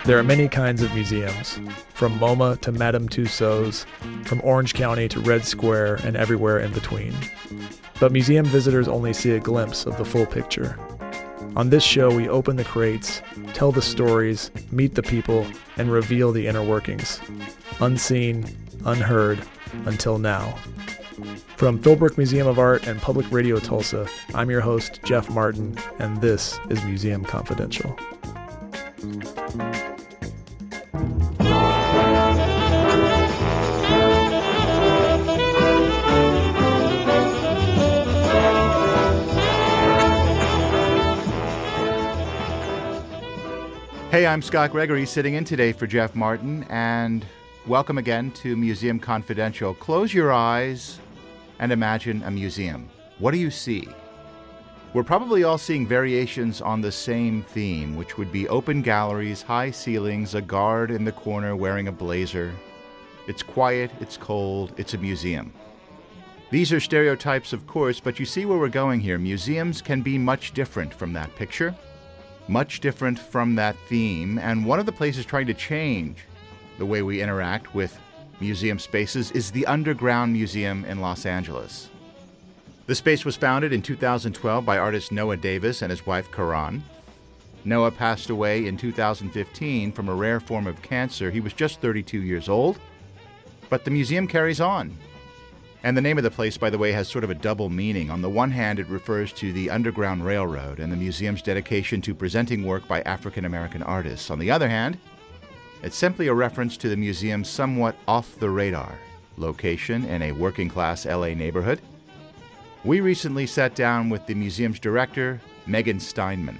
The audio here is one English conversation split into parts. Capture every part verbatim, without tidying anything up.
There are many kinds of museums, from MoMA to Madame Tussauds, from Orange County to Red Square and everywhere in between. But museum visitors only see a glimpse of the full picture. On this show, we open the crates, tell the stories, meet the people, and reveal the inner workings. Unseen, unheard, until now. From Philbrook Museum of Art and Public Radio Tulsa, I'm your host, Jeff Martin, and this is Museum Confidential. Hey, I'm Scott Gregory, sitting in today for Jeff Martin, and welcome again to Museum Confidential. Close your eyes and imagine a museum. What do you see? We're probably all seeing variations on the same theme, which would be open galleries, high ceilings, a guard in the corner wearing a blazer. It's quiet, it's cold, it's a museum. These are stereotypes, of course, but you see where we're going here. Museums can be much different from that picture, much different from that theme, and one of the places trying to change the way we interact with museum spaces is the Underground Museum in Los Angeles. The space was founded in two thousand twelve by artist Noah Davis and his wife Karan. Noah passed away in two thousand fifteen from a rare form of cancer. He was just thirty-two years old, but the museum carries on. And the name of the place, by the way, has sort of a double meaning. On the one hand, it refers to the Underground Railroad and the museum's dedication to presenting work by African-American artists. On the other hand, it's simply a reference to the museum's somewhat off-the-radar location in a working-class L A neighborhood. We recently sat down with the museum's director, Megan Steinman.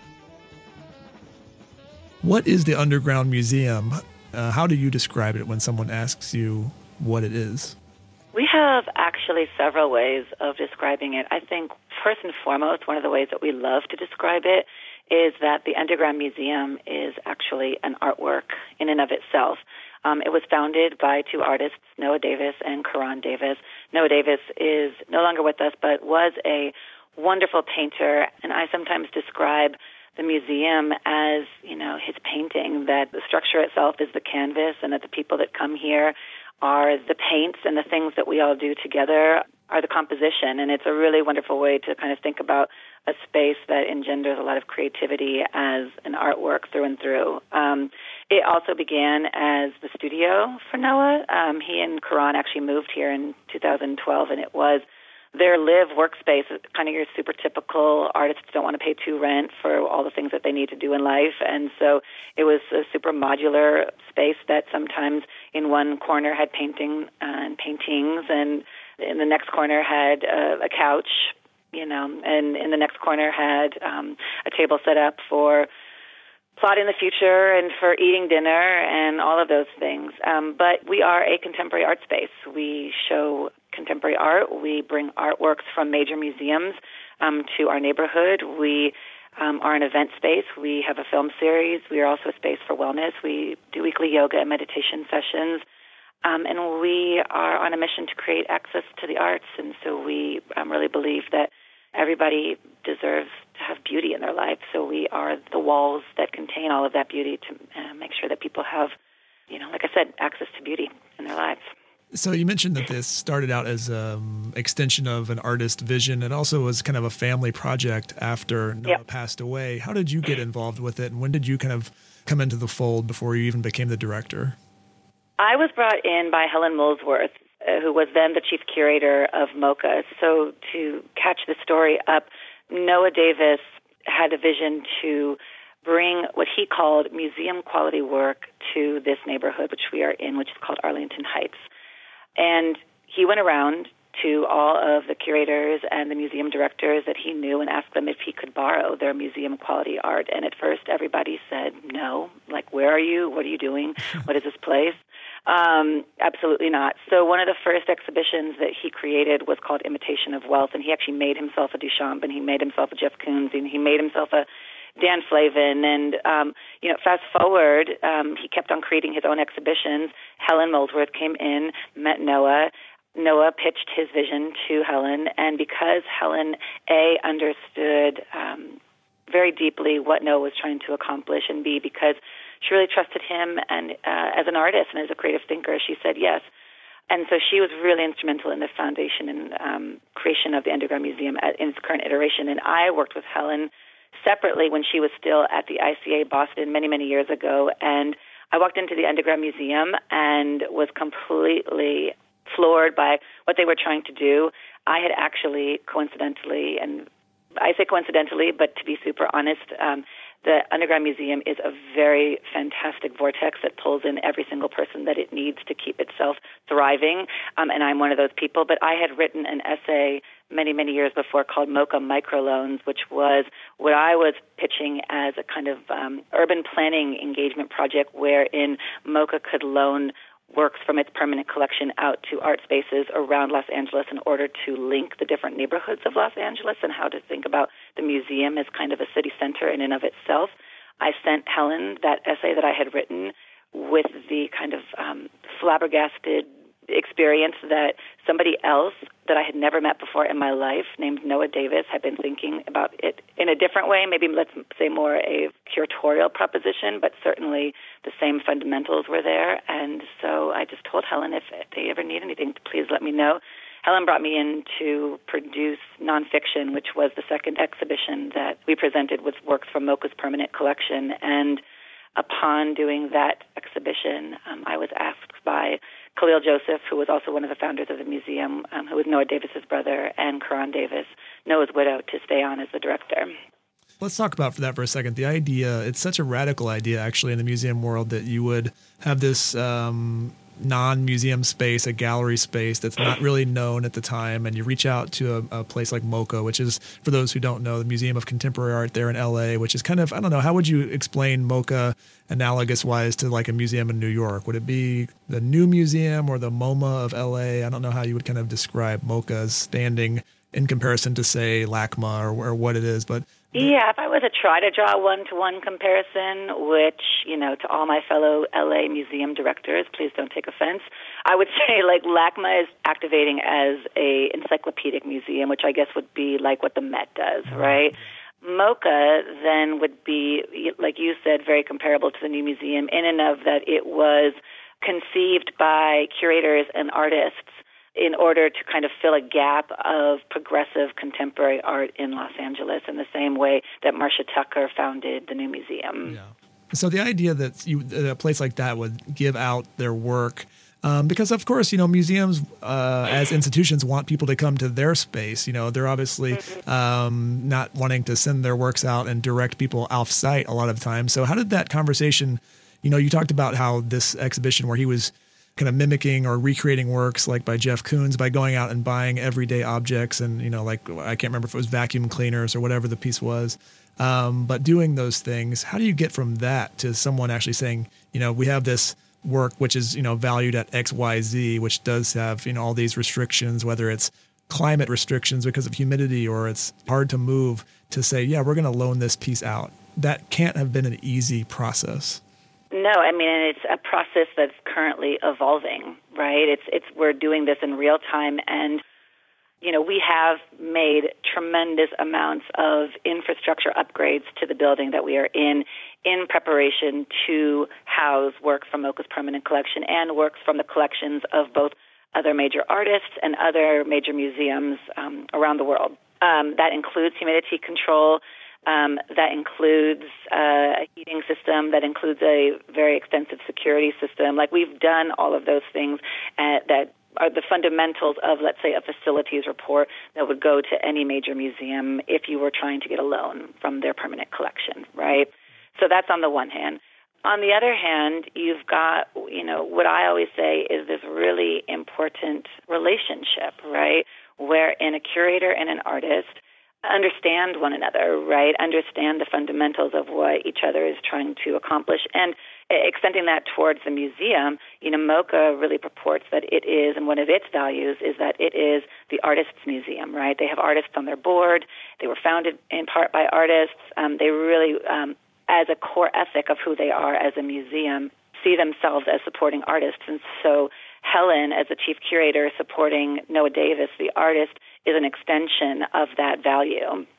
What is the Underground Museum? Uh, how do you describe it when someone asks you what it is? We have actually several ways of describing it. I think first and foremost, one of the ways that we love to describe it is that the Underground Museum is actually an artwork in and of itself. Um, it was founded by two artists, Noah Davis and Karan Davis. Noah Davis is no longer with us, but was a wonderful painter, and I sometimes describe the museum as, you know, his painting, that the structure itself is the canvas and that the people that come here are the paints, and the things that we all do together are the composition. And it's a really wonderful way to kind of think about a space that engenders a lot of creativity as an artwork through and through. Um, it also began as the studio for Noah. Um, he and Karan actually moved here in two thousand twelve, and it was their live workspace, kind of your super typical artists don't want to pay two rent for all the things that they need to do in life. And so it was a super modular space that sometimes in one corner had painting uh, and paintings, and in the next corner had uh, a couch, you know, and in the next corner had um, a table set up for plotting the future and for eating dinner and all of those things. Um, but we are a contemporary art space. We show contemporary art. We bring artworks from major museums um, to our neighborhood. We um, are an event space. We have a film series. We are also a space for wellness. We do weekly yoga and meditation sessions. Um, and we are on a mission to create access to the arts. And so we um, really believe that everybody deserves to have beauty in their life. So we are the walls that contain all of that beauty to uh, make sure that people have, you know, like I said, access to beauty in their lives. So you mentioned that this started out as an um, extension of an artist vision. It also was kind of a family project after Noah yep. passed away. How did you get involved with it, and when did you kind of come into the fold before you even became the director? I was brought in by Helen Molesworth, uh, who was then the chief curator of MoCA. So to catch the story up, Noah Davis had a vision to bring what he called museum-quality work to this neighborhood, which we are in, which is called Arlington Heights. And he went around to all of the curators and the museum directors that he knew and asked them if he could borrow their museum-quality art. And at first, everybody said, no, like, where are you? What are you doing? What is this place? Um, absolutely not. So one of the first exhibitions that he created was called Imitation of Wealth, and he actually made himself a Duchamp, and he made himself a Jeff Koons, and he made himself a Dan Flavin, and um, you know, fast forward, um, he kept on creating his own exhibitions. Helen Molesworth came in, met Noah. Noah pitched his vision to Helen, and because Helen, A, understood um, very deeply what Noah was trying to accomplish, and B, because she really trusted him and uh, as an artist and as a creative thinker, she said yes. And so she was really instrumental in the foundation and um, creation of the Underground Museum at, in its current iteration. And I worked with Helen separately when she was still at the I C A Boston many, many years ago. And I walked into the Underground Museum and was completely floored by what they were trying to do. I had actually coincidentally, and I say coincidentally, but to be super honest, um, the Underground Museum is a very fantastic vortex that pulls in every single person that it needs to keep itself thriving, um, and I'm one of those people. But I had written an essay many, many years before called MoCA Microloans, which was what I was pitching as a kind of um, urban planning engagement project wherein MoCA could loan works from its permanent collection out to art spaces around Los Angeles in order to link the different neighborhoods of Los Angeles and how to think about the museum as kind of a city center in and of itself. I sent Helen that essay that I had written with the kind of um, flabbergasted experience that somebody else that I had never met before in my life, named Noah Davis, had been thinking about it in a different way, maybe let's say more a curatorial proposition, but certainly the same fundamentals were there. And so I just told Helen, if they ever need anything, please let me know. Helen brought me in to produce nonfiction, which was the second exhibition that we presented with works from MoCA's permanent collection. And upon doing that exhibition, um, I was asked by Khalil Joseph, who was also one of the founders of the museum, um, who was Noah Davis's brother, and Karan Davis, Noah's widow, to stay on as the director. Let's talk about for that for a second. The idea, it's such a radical idea, actually, in the museum world that you would have this um, non-museum space, a gallery space that's not really known at the time, and you reach out to a, a place like MoCA, which is, for those who don't know, the Museum of Contemporary Art there in L A, which is kind of, I don't know, how would you explain MoCA analogous-wise to like a museum in New York? Would it be the new museum or the MoMA of L A? I don't know how you would kind of describe MoCA's standing in comparison to, say, LACMA or, or what it is, but yeah, if I were to try to draw a one-to-one comparison, which, you know, to all my fellow L A museum directors, please don't take offense, I would say, like, LACMA is activating as a encyclopedic museum, which I guess would be like what the Met does, right? MoCA then would be, like you said, very comparable to the new museum in and of that it was conceived by curators and artists in order to kind of fill a gap of progressive contemporary art in Los Angeles in the same way that Marcia Tucker founded the new museum. Yeah. So the idea that you, a place like that would give out their work, um, because of course, you know, museums uh, as institutions want people to come to their space. You know, they're obviously um, not wanting to send their works out and direct people off-site a lot of times. So how did that conversation, you know, you talked about how this exhibition where he was kind of mimicking or recreating works like by Jeff Koons by going out and buying everyday objects and, you know, like, I can't remember if it was vacuum cleaners or whatever the piece was. Um, but doing those things, how do you get from that to someone actually saying, you know, we have this work which is, you know, valued at X Y Z, which does have, you know, all these restrictions, whether it's climate restrictions because of humidity or it's hard to move, to say, yeah, we're going to loan this piece out. That can't have been an easy process. No, I mean, it's a process that's currently evolving, right? It's it's we're doing this in real time, and you know, we have made tremendous amounts of infrastructure upgrades to the building that we are in, in preparation to house work from MoCA's permanent collection and works from the collections of both other major artists and other major museums um, around the world. Um, that includes humidity control. Um, that includes uh, a heating system, that includes a very extensive security system. Like, we've done all of those things uh, that are the fundamentals of, let's say, a facilities report that would go to any major museum if you were trying to get a loan from their permanent collection, right? So that's on the one hand. On the other hand, you've got, you know, what I always say is this really important relationship, right, wherein a curator and an artist understand one another, right? Understand the fundamentals of what each other is trying to accomplish. And extending that towards the museum, you know, MoCA really purports that it is, and one of its values is that it is the artist's museum, right? They have artists on their board. They were founded in part by artists. Um, they really, um, as a core ethic of who they are as a museum, see themselves as supporting artists. And so Helen, as the chief curator, supporting Noah Davis, the artist, is an extension of that value.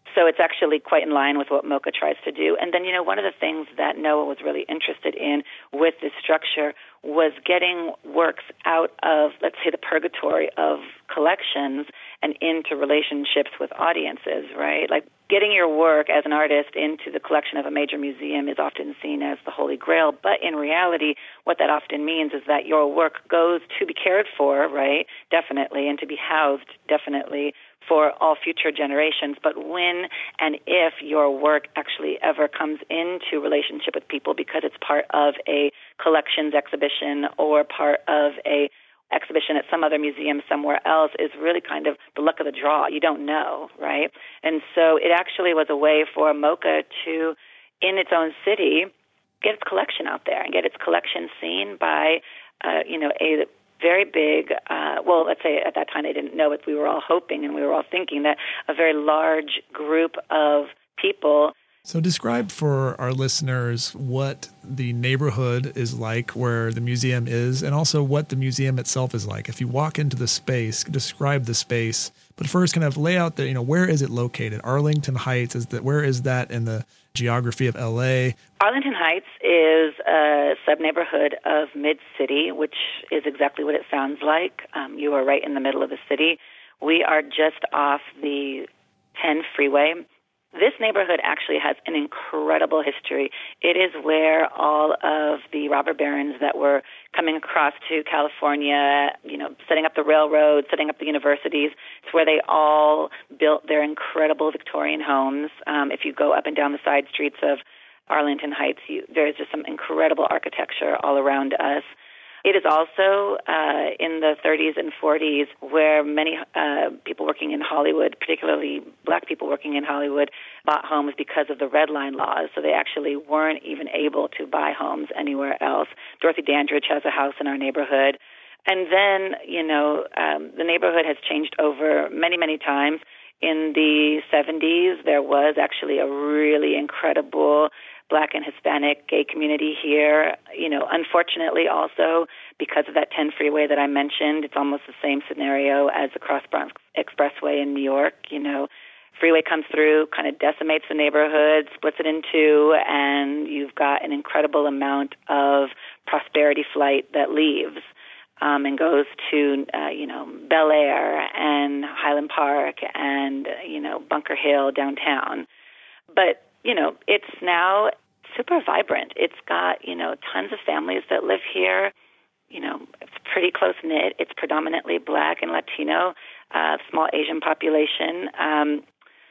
So it's actually quite in line with what MoCA tries to do. And then, you know, one of the things that NOAA was really interested in with this structure was getting works out of, let's say, the purgatory of collections and into relationships with audiences, right? Like getting your work as an artist into the collection of a major museum is often seen as the Holy Grail, but in reality, what that often means is that your work goes to be cared for, right, definitely, and to be housed, definitely, for all future generations. But when and if your work actually ever comes into relationship with people because it's part of a collections exhibition or part of a exhibition at some other museum somewhere else, is really kind of the luck of the draw. You don't know, right? And so it actually was a way for MoCA to, in its own city, get its collection out there and get its collection seen by, uh, you know, a very big, uh, well, let's say at that time they didn't know it. We were all hoping and we were all thinking that a very large group of people. So describe for our listeners what the neighborhood is like where the museum is, and also what the museum itself is like. If you walk into the space, describe the space, but first kind of lay out the, you know, where is it located? Arlington Heights, is that, where is that in the geography of L A? Arlington Heights is a sub-neighborhood of Mid-City, which is exactly what it sounds like. Um, you are right in the middle of the city. We are just off the ten freeway. This neighborhood actually has an incredible history. It is where all of the robber barons that were coming across to California, you know, setting up the railroad, setting up the universities, it's where they all built their incredible Victorian homes. Um, if you go up and down the side streets of Arlington Heights, you, there's just some incredible architecture all around us. It is also uh, in the thirties and forties where many uh, people working in Hollywood, particularly black people working in Hollywood, bought homes because of the Red Line laws. So they actually weren't even able to buy homes anywhere else. Dorothy Dandridge has a house in our neighborhood. And then, you know, um, the neighborhood has changed over many, many times. In the seventies, there was actually a really incredible Black and Hispanic gay community here. You know, unfortunately also, because of that ten freeway that I mentioned, it's almost the same scenario as the Cross Bronx Expressway in New York. You know, freeway comes through, kind of decimates the neighborhood, splits it in two, and you've got an incredible amount of prosperity flight that leaves. Um, and goes to, uh, you know, Bel Air and Highland Park and, you know, Bunker Hill downtown. But, you know, it's now super vibrant. It's got, you know, tons of families that live here. You know, it's pretty close-knit. It's predominantly Black and Latino, uh, small Asian population. Um,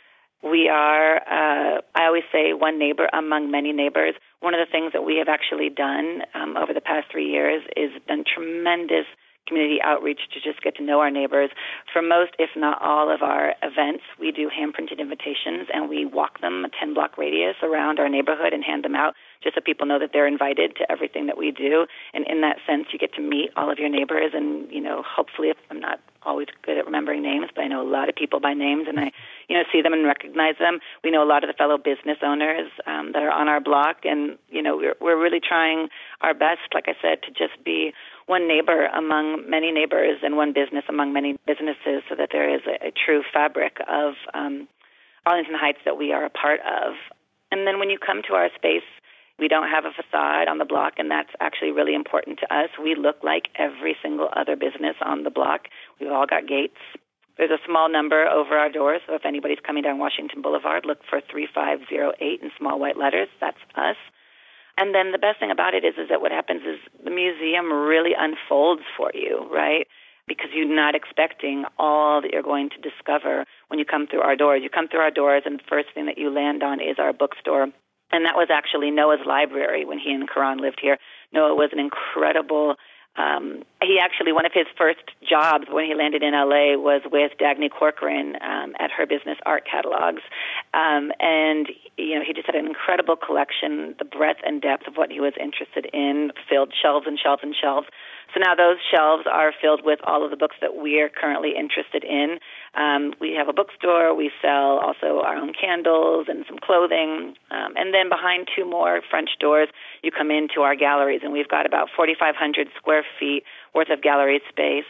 we are, uh, I always say, one neighbor among many neighbors. One of the things that we have actually done um, over the past three years is done tremendous community outreach to just get to know our neighbors. For most, if not all, of our events, we do hand-printed invitations, and we walk them a ten-block radius around our neighborhood and hand them out just so people know that they're invited to everything that we do. And in that sense, you get to meet all of your neighbors, and, you know, hopefully, if I'm not always good at remembering names, but I know a lot of people by names, and I, you know, see them and recognize them. We know a lot of the fellow business owners um, that are on our block, and, you know, we're, we're really trying our best, like I said, to just be one neighbor among many neighbors and one business among many businesses, so that there is a, a true fabric of um, Arlington Heights that we are a part of. And then when you come to our space, we don't have a facade on the block, and that's actually really important to us. We look like every single other business on the block. We've all got gates. There's a small number over our doors, so if anybody's coming down Washington Boulevard, look for three five zero eight in small white letters. That's us. And then the best thing about it is, is that what happens is the museum really unfolds for you, right? Because you're not expecting all that you're going to discover when you come through our doors. You come through our doors, and the first thing that you land on is our bookstore. And that was actually Noah's library when he and Karan lived here. Noah was an incredible, um, he actually, one of his first jobs when he landed in L A was with Dagny Corcoran um, at her business Art Catalogs. Um, and, you know, he just had an incredible collection. The breadth and depth of what he was interested in filled shelves and shelves and shelves. So now those shelves are filled with all of the books that we're currently interested in. Um, we have a bookstore. We sell also our own candles and some clothing. Um, and then behind two more French doors, you come into our galleries, and we've got about forty-five hundred square feet worth of gallery space.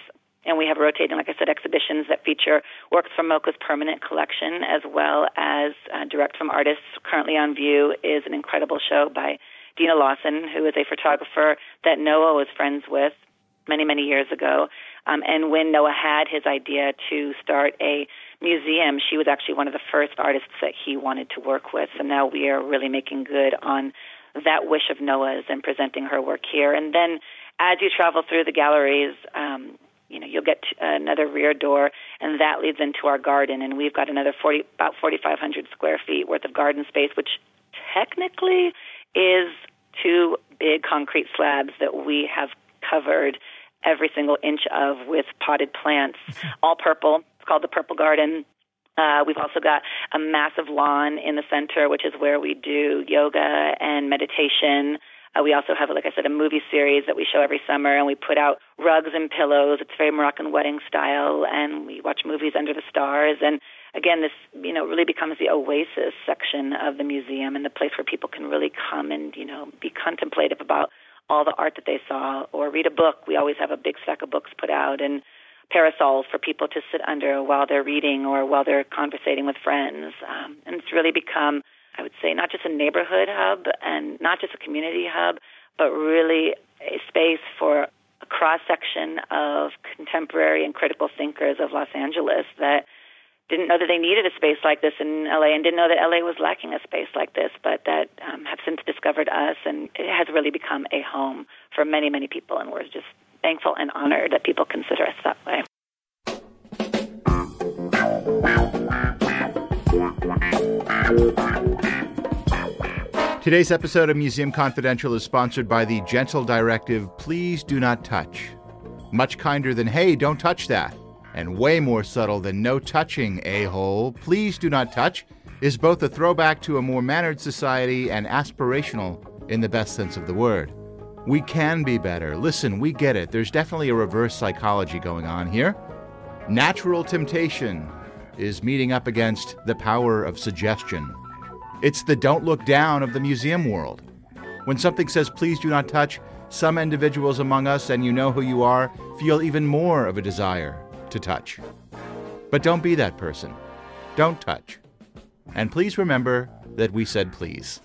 And we have rotating, like I said, exhibitions that feature works from MoCA's permanent collection as well as uh, direct from artists. Currently on view is an incredible show by Dina Lawson, who is a photographer that Noah was friends with many, many years ago. Um, and when Noah had his idea to start a museum, she was actually one of the first artists that he wanted to work with. So now we are really making good on that wish of Noah's and presenting her work here. And then as you travel through the galleries, um, you know, you'll get another rear door, and that leads into our garden. And we've got another forty, about forty-five hundred square feet worth of garden space, which technically is two big concrete slabs that we have covered every single inch of with potted plants, all purple. It's called the Purple Garden. Uh, we've also got a massive lawn in the center, which is where we do yoga and meditation. Uh, we also have, like I said, a movie series that we show every summer, and we put out rugs and pillows. It's very Moroccan wedding style, and we watch movies under the stars. And again, this, you know, really becomes the oasis section of the museum and the place where people can really come and, you know, be contemplative about all the art that they saw or read a book. We always have a big stack of books put out, and parasols for people to sit under while they're reading or while they're conversating with friends. Um, and it's really become, I would say, not just a neighborhood hub and not just a community hub, but really a space for a cross-section of contemporary and critical thinkers of Los Angeles that didn't know that they needed a space like this in L A and didn't know that L A was lacking a space like this, but that um, have since discovered us, and it has really become a home for many, many people, and we're just thankful and honored that people consider us that way. Today's episode of Museum Confidential is sponsored by the gentle directive, please do not touch. Much kinder than, hey, don't touch that, and way more subtle than no touching, a-hole, please do not touch, is both a throwback to a more mannered society and aspirational in the best sense of the word. We can be better. Listen, we get it. There's definitely a reverse psychology going on here. Natural temptation is meeting up against the power of suggestion. It's the don't look down of the museum world. When something says, please do not touch, some individuals among us, and you know who you are, feel even more of a desire to touch. But don't be that person. Don't touch. And please remember that we said please.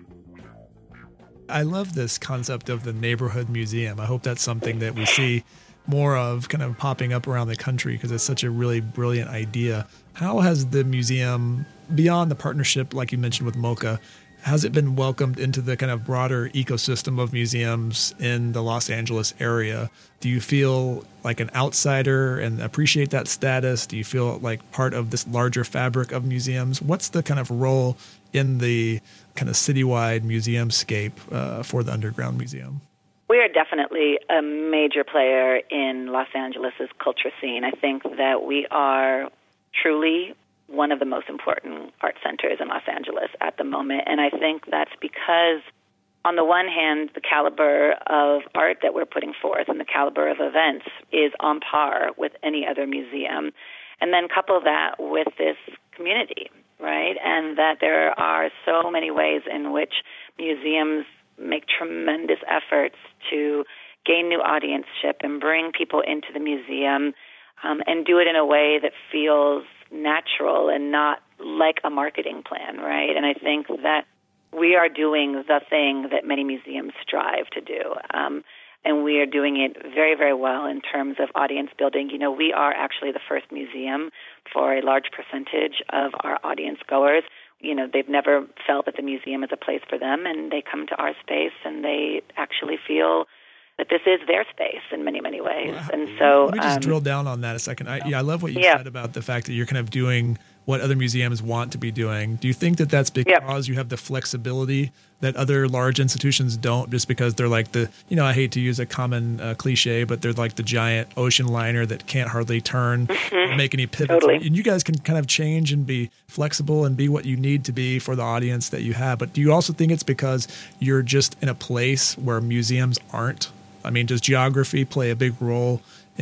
I love this concept of the neighborhood museum. I hope that's something that we see more of kind of popping up around the country because it's such a really brilliant idea. How has the museum, beyond the partnership, like you mentioned with MoCA, has it been welcomed into the kind of broader ecosystem of museums in the Los Angeles area? Do you feel like an outsider and appreciate that status? Do you feel like part of this larger fabric of museums? What's the kind of role in the kind of citywide museumscape uh, for the Underground Museum? We are definitely a major player in Los Angeles' culture scene. I think that we are truly one of the most important art centers in Los Angeles at the moment. And I think that's because, on the one hand, the caliber of art that we're putting forth and the caliber of events is on par with any other museum. And then couple that with this community, right? And that there are so many ways in which museums make tremendous efforts to gain new audienceship and bring people into the museum um, and do it in a way that feels natural and not like a marketing plan, right? And I think that we are doing the thing that many museums strive to do. Um, and we are doing it very, very well in terms of audience building. You know, we are actually the first museum for a large percentage of our audience goers. You know, they've never felt that the museum is a place for them, and they come to our space and they actually feel that this is their space in many, many ways. Well, and so, let me just um, drill down on that a second. I, yeah, I love what you yeah. said about the fact that you're kind of doing what other museums want to be doing. Do you think that that's because yep. you have the flexibility that other large institutions don't, just because they're like the, you know, I hate to use a common uh, cliche, but they're like the giant ocean liner that can't hardly turn mm-hmm. or make any pivots. Totally. And you guys can kind of change and be flexible and be what you need to be for the audience that you have. But do you also think it's because you're just in a place where museums aren't? I mean, does geography play a big role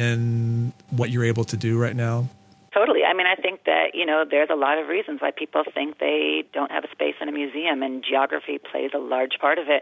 in what you're able to do right now? Totally. I mean, I think that, you know, there's a lot of reasons why people think they don't have a space in a museum, and geography plays a large part of it.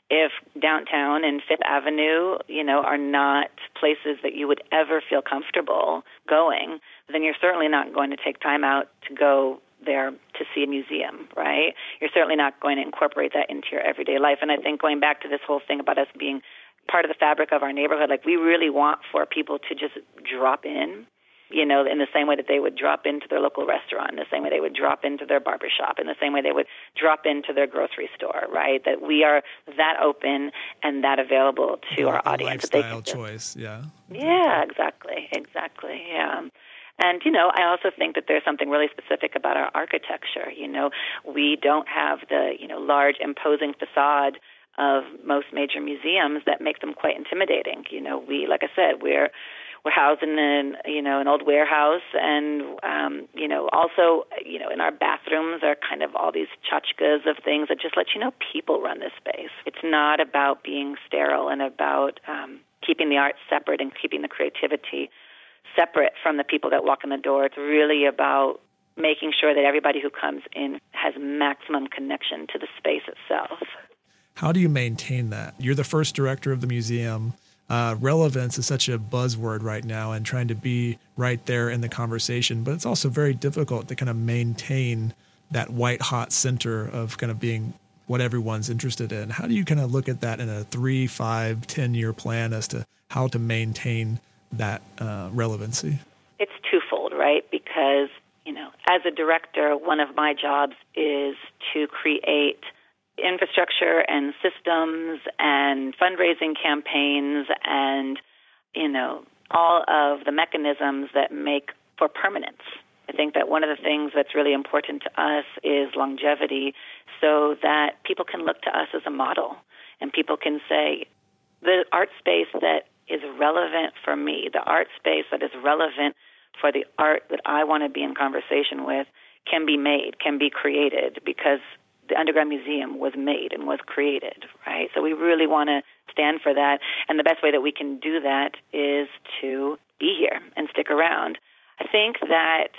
if downtown and Fifth Avenue, you know, are not places that you would ever feel comfortable going, then you're certainly not going to take time out to go there to see a museum, right? You're certainly not going to incorporate that into your everyday life. And I think going back to this whole thing about us being part of the fabric of our neighborhood, like we really want for people to just drop in, you know, in the same way that they would drop into their local restaurant, in the same way they would drop into their barbershop, in the same way they would drop into their grocery store, right? That we are that open and that available to the, our the audience. Lifestyle that they can choice, yeah. Yeah, exactly, exactly, yeah. And, you know, I also think that there's something really specific about our architecture. You know, we don't have the, you know, large, imposing facade of most major museums that make them quite intimidating. You know, we, like I said, we're we're housed in an, you know, an old warehouse, and, um, you know, also, you know, in our bathrooms are kind of all these tchotchkes of things that just let you know people run this space. It's not about being sterile and about um, keeping the art separate and keeping the creativity separate from the people that walk in the door. It's really about making sure that everybody who comes in has maximum connection to the space itself. How do you maintain that? You're the first director of the museum. Uh, relevance is such a buzzword right now, and trying to be right there in the conversation, but it's also very difficult to kind of maintain that white hot center of kind of being what everyone's interested in. How do you kind of look at that in a three, five, ten year plan as to how to maintain that uh, relevancy? It's twofold, right? Because, you know, as a director, one of my jobs is to create infrastructure and systems and fundraising campaigns and, you know, all of the mechanisms that make for permanence. I think that one of the things that's really important to us is longevity, so that people can look to us as a model and people can say, the art space that is relevant for me, the art space that is relevant for the art that I want to be in conversation with can be made, can be created, because the Underground Museum was made and was created, right? So we really want to stand for that. And the best way that we can do that is to be here and stick around. I think that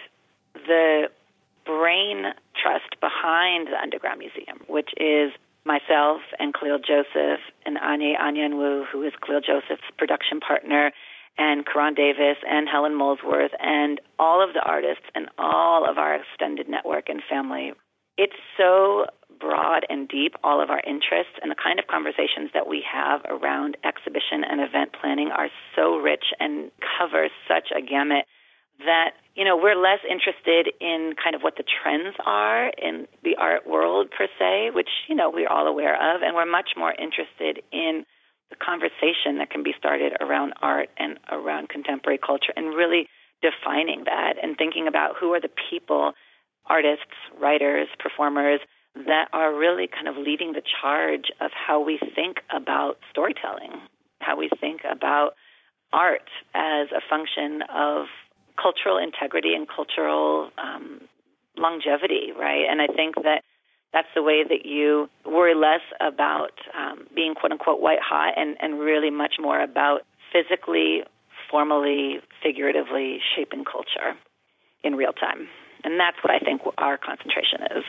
the brain trust behind the Underground Museum, which is myself and Khalil Joseph and Anye Anyanwu, who is Khalil Joseph's production partner, and Karan Davis and Helen Molesworth, and all of the artists and all of our extended network and family. It's so broad and deep, all of our interests, and the kind of conversations that we have around exhibition and event planning are so rich and cover such a gamut that, you know, we're less interested in kind of what the trends are in the art world per se, which, you know, we're all aware of, and we're much more interested in the conversation that can be started around art and around contemporary culture, and really defining that and thinking about who are the people, artists, writers, performers, that are really kind of leading the charge of how we think about storytelling, how we think about art as a function of cultural integrity and cultural um, longevity, right? And I think that that's the way that you worry less about um, being quote-unquote white hot and, and really much more about physically, formally, figuratively shaping culture in real time. And that's what I think our concentration is.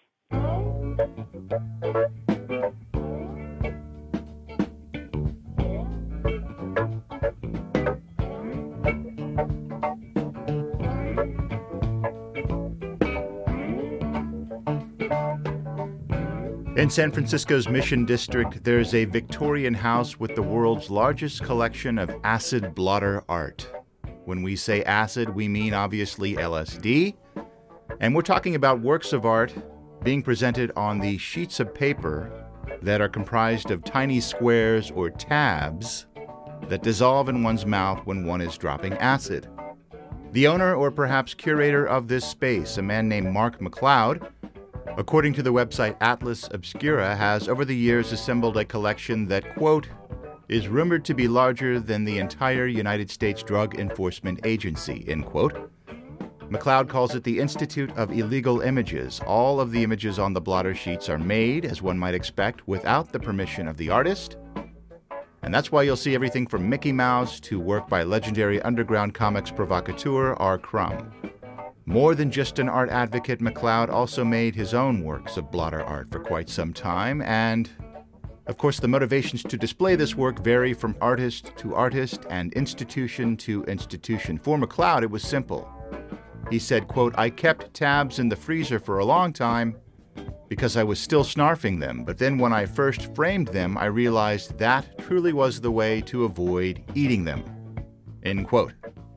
In San Francisco's Mission District, there's a Victorian house with the world's largest collection of acid blotter art. When we say acid, we mean obviously L S D. And we're talking about works of art being presented on the sheets of paper that are comprised of tiny squares or tabs that dissolve in one's mouth when one is dropping acid. The owner, or perhaps curator of this space, a man named Mark McLeod, according to the website Atlas Obscura, has over the years assembled a collection that, quote, is rumored to be larger than the entire United States Drug Enforcement Agency, end quote. McLeod calls it the Institute of Illegal Images. All of the images on the blotter sheets are made, as one might expect, without the permission of the artist. And that's why you'll see everything from Mickey Mouse to work by legendary underground comics provocateur R. Crumb. More than just an art advocate, McLeod also made his own works of blotter art for quite some time, and Of course, the motivations to display this work vary from artist to artist and institution to institution. For McLeod, it was simple. He said, quote, "I kept tabs in the freezer for a long time because I was still snarfing them, but then when I first framed them, I realized that truly was the way to avoid eating them." End quote.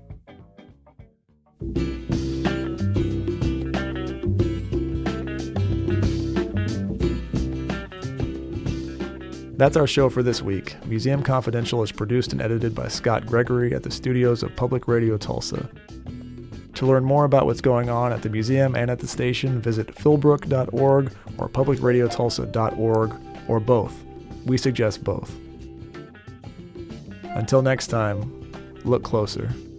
That's our show for this week. Museum Confidential is produced and edited by Scott Gregory at the studios of Public Radio Tulsa. To learn more about what's going on at the museum and at the station, visit philbrook dot org or public radio tulsa dot org, or both. We suggest both. Until next time, look closer.